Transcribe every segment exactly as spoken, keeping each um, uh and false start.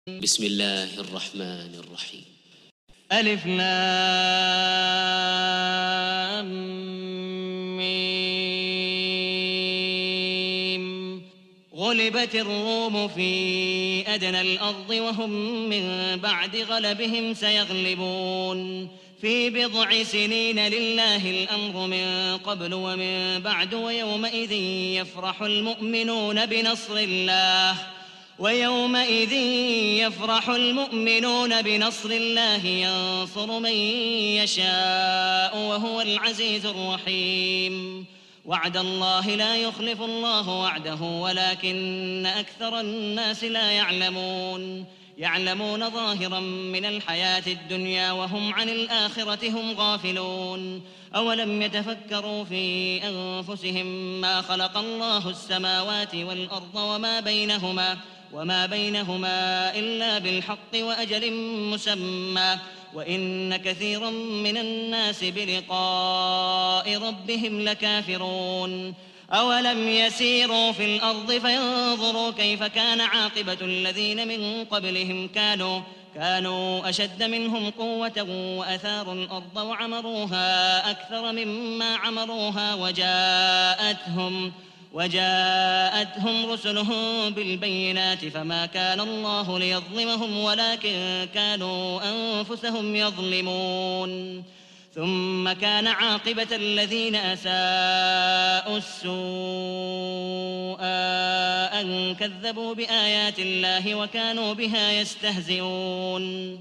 بسم الله الرحمن الرحيم. ألف لام ميم. غلبت الروم في أدنى الأرض وهم من بعد غلبهم سيغلبون في بضع سنين لله الأمر من قبل ومن بعد ويومئذ يفرح المؤمنون بنصر الله ويومئذ يفرح المؤمنون بنصر الله ينصر من يشاء وهو العزيز الرحيم. وعد الله لا يخلف الله وعده ولكن أكثر الناس لا يعلمون يعلمون ظاهرا من الحياة الدنيا وهم عن الآخرة هم غافلون. أولم يتفكروا في أنفسهم ما خلق الله السماوات والأرض وما بينهما وما بينهما إلا بالحق وأجل مسمى وإن كثيرا من الناس بلقاء ربهم لكافرون. أولم يسيروا في الأرض فينظروا كيف كان عاقبة الذين من قبلهم كانوا كانوا أشد منهم قوة وأثاروا الأرض وعمروها أكثر مما عمروها وجاءتهم وجاءتهم رسلهم بالبينات فما كان الله ليظلمهم ولكن كانوا أنفسهم يظلمون. ثم كان عاقبة الذين أساءوا السوء أن كذبوا بآيات الله وكانوا بها يستهزئون.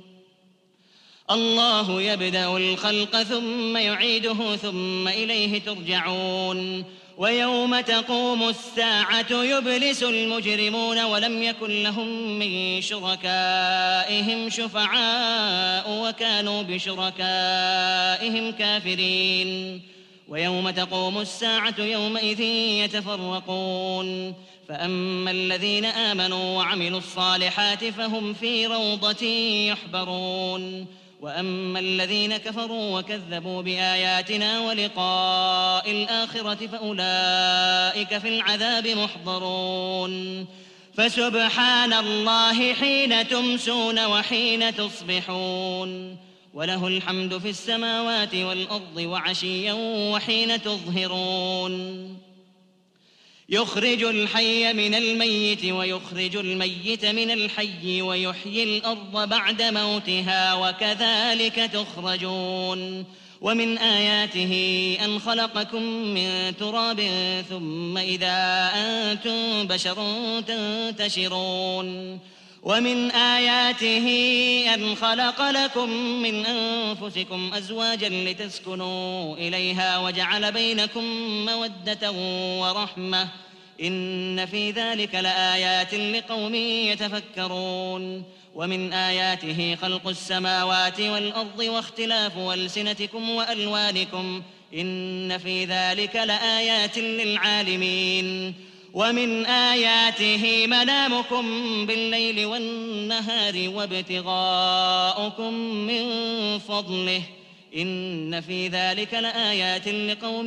الله يبدأ الخلق ثم يعيده ثم إليه ترجعون. ويوم تقوم الساعة يبلس المجرمون ولم يكن لهم من شركائهم شفعاء وكانوا بشركائهم كافرين. ويوم تقوم الساعة يومئذ يتفرقون فأما الذين آمنوا وعملوا الصالحات فهم في روضة يحبرون وأما الذين كفروا وكذبوا بآياتنا ولقاء الآخرة فأولئك في العذاب محضرون. فسبحان الله حين تمسون وحين تصبحون وله الحمد في السماوات والأرض وعشيا وحين تظهرون. يخرج الحي من الميت ويخرج الميت من الحي ويحيي الأرض بعد موتها وكذلك تخرجون. ومن آياته أن خلقكم من تراب ثم إذا أنتم بشر تنتشرون. ومن آياته أن خلق لكم من أنفسكم أزواجا لتسكنوا إليها وجعل بينكم مودة ورحمة إن في ذلك لآيات لقوم يتفكرون. ومن آياته خلق السماوات والأرض واختلاف ألسنتكم وألوانكم إن في ذلك لآيات للعالمين. ومن آياته منامكم بالليل والنهار وابتغاؤكم من فضله إن في ذلك لآيات لقوم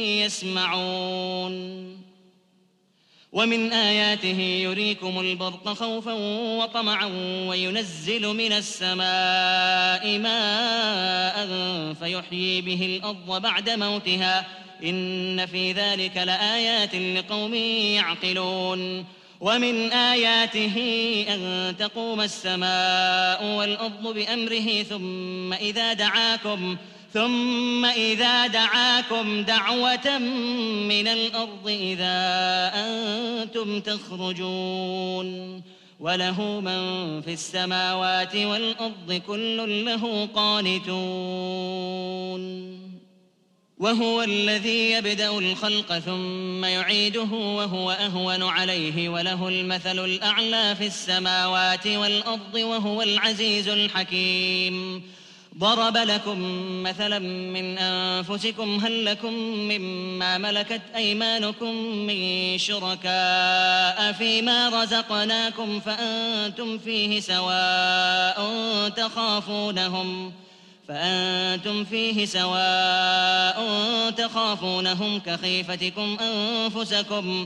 يسمعون. ومن آياته يريكم البرق خوفا وطمعا وينزل من السماء ماء فيحيي به الأرض بعد موتها إن في ذلك لآيات لقوم يعقلون. ومن آياته أن تقوم السماء والأرض بأمره ثم إذا دعاكم ثم إذا دعاكم دعوة من الأرض إذا أنتم تخرجون. وله من في السماوات والأرض كل له قانتون. وهو الذي يبدأ الخلق ثم يعيده وهو أهون عليه وله المثل الأعلى في السماوات والأرض وهو العزيز الحكيم. ضرب لكم مثلا من أنفسكم هل لكم مما ملكت أيمانكم من شركاء فيما رزقناكم فأنتم فيه سواء تخافونهم فأنتم فيه سواء تخافونهم كخيفتكم أنفسكم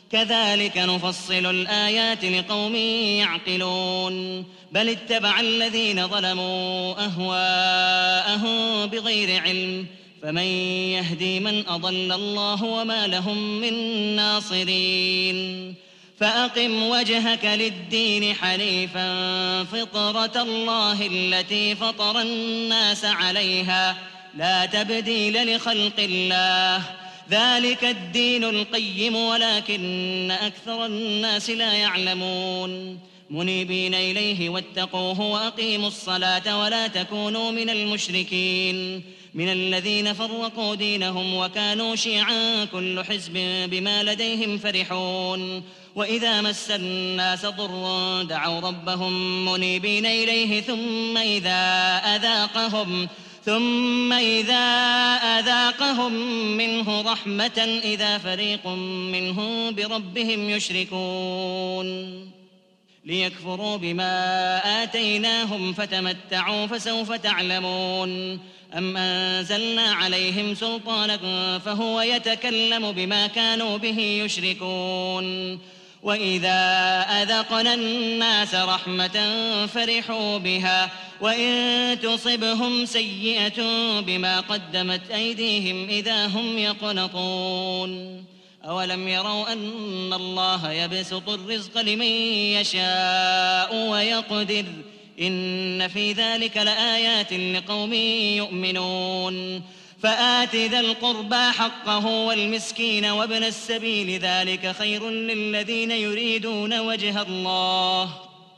كذلك نفصل الآيات لقوم يعقلون بل اتبع الذين ظلموا أهواءهم بغير علم فمن يهدي من أضل الله وما لهم من ناصرين فأقم وجهك للدين حنيفا فطرة الله التي فطر الناس عليها لا تبديل لخلق الله ذلك الدين القيم ولكن أكثر الناس لا يعلمون منيبين إليه واتقوه وأقيموا الصلاة ولا تكونوا من المشركين من الذين فرقوا دينهم وكانوا شيعا كل حزب بما لديهم فرحون وإذا مس الناس ضر دعوا ربهم منيبين إليه ثم إذا أذاقهم ثم إذا أذاقهم منه رحمة إذا فريق منهم بربهم يشركون ليكفروا بما آتيناهم فتمتعوا فسوف تعلمون أم أنزلنا عليهم سلطانا فهو يتكلم بما كانوا به يشركون وإذا أذقنا الناس رحمة فرحوا بها وإن تصبهم سيئة بما قدمت أيديهم إذا هم يقنطون أولم يروا أن الله يبسط الرزق لمن يشاء ويقدر إن في ذلك لآيات لقوم يؤمنون فآت ذا القربى حقه والمسكين وابن السبيل ذلك خير للذين يريدون وجه الله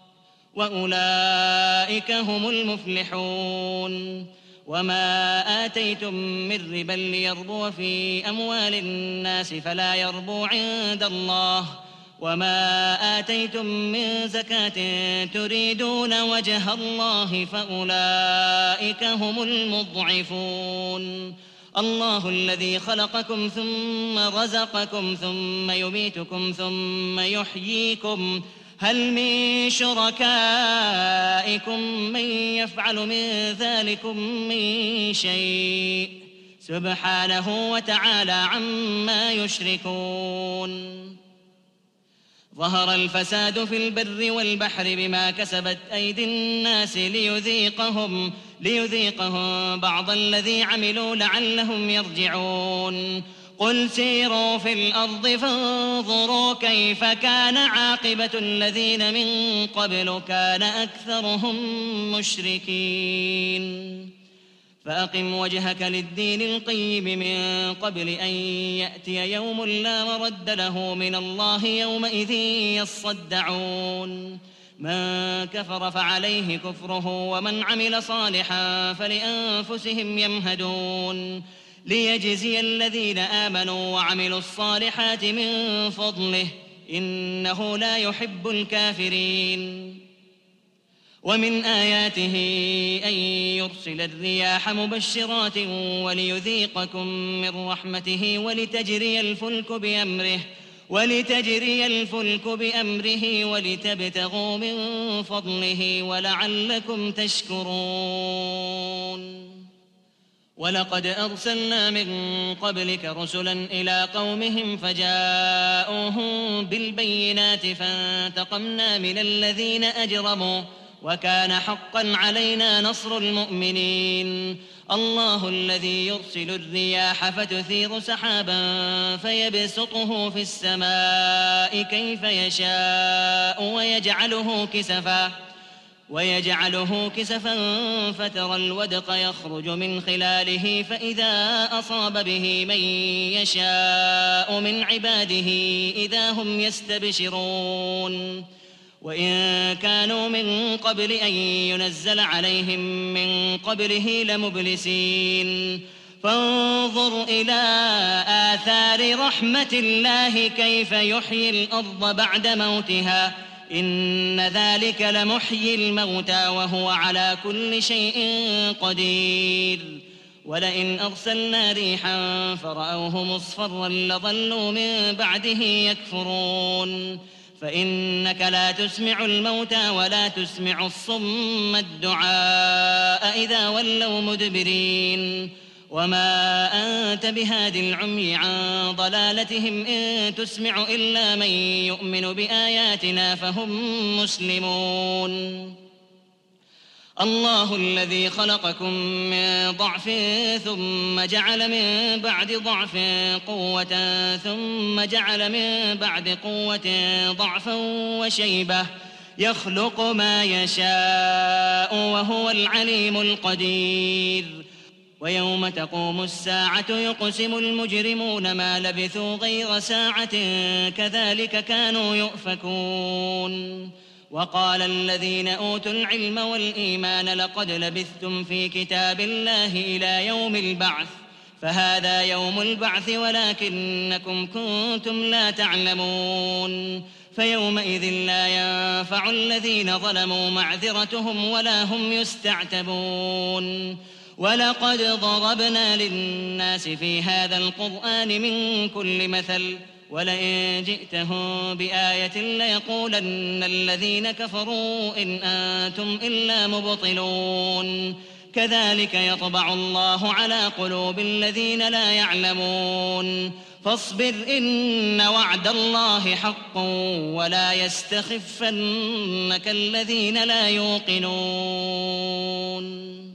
وأولئك هم المفلحون وما آتيتم من ربا ليربو في أموال الناس فلا يربو عند الله وما آتيتم من زكاة تريدون وجه الله فأولئك هم المضعفون الله الذي خلقكم ثم رزقكم ثم يميتكم ثم يحييكم هل من شركائكم من يفعل من ذلكم من شيء سبحانه وتعالى عما يشركون ظهر الفساد في البر والبحر بما كسبت أيدي الناس ليذيقهم, ليذيقهم بعض الذي عملوا لعلهم يرجعون قل سيروا في الأرض فانظروا كيف كان عاقبة الذين من قبل كان أكثرهم مشركين فأقم وجهك للدين القيم من قبل أن يأتي يوم لا مرد له من الله يومئذ يصدعون من كفر فعليه كفره ومن عمل صالحا فلأنفسهم يمهدون ليجزي الذين آمنوا وعملوا الصالحات من فضله إنه لا يحب الكافرين ومن آياته أن يرسل الرياح مبشرات وليذيقكم من رحمته ولتجري الفلك بأمره ولتجري الفلك بأمره ولتبتغوا من فضله ولعلكم تشكرون ولقد أرسلنا من قبلك رسلا إلى قومهم فجاءوهم بالبينات فانتقمنا من الذين أجرموا وكان حقا علينا نصر المؤمنين الله الذي يرسل الرياح فتثير سحابا فيبسطه في السماء كيف يشاء ويجعله كسفا ويجعله كسفا فترى الودق يخرج من خلاله فإذا أصاب به من يشاء من عباده إذا هم يستبشرون وإن كانوا من قبل أن ينزل عليهم من قبله لمبلسين فانظر إلى آثار رحمة الله كيف يحيي الأرض بعد موتها إن ذلك لمحيي الموتى وهو على كل شيء قدير ولئن أرسلنا ريحا فرأوه مصفرا لظلوا من بعده يكفرون فإنك لا تسمع الموتى ولا تسمع الصم الدعاء إذا ولوا مدبرين وما أنت بهاد العمي عن ضلالتهم إن تسمع إلا من يؤمن بآياتنا فهم مسلمون. الله الذي خلقكم من ضعف ثم جعل من بعد ضعف قوة ثم جعل من بعد قوة ضعفا وشيبة يخلق ما يشاء وهو العليم القدير. ويوم تقوم الساعة يقسم المجرمون ما لبثوا غير ساعة كذلك كانوا يؤفكون. وقال الذين أوتوا العلم والإيمان لقد لبثتم في كتاب الله إلى يوم البعث فهذا يوم البعث ولكنكم كنتم لا تعلمون. فيومئذ لا ينفع الذين ظلموا معذرتهم ولا هم يستعتبون. ولقد ضربنا للناس في هذا القرآن من كل مثل ولئن جئتهم بآية ليقولن الذين كفروا إن أنتم إلا مبطلون. كذلك يطبع الله على قلوب الذين لا يعلمون. فاصبر إن وعد الله حق ولا يستخفنك الذين لا يوقنون.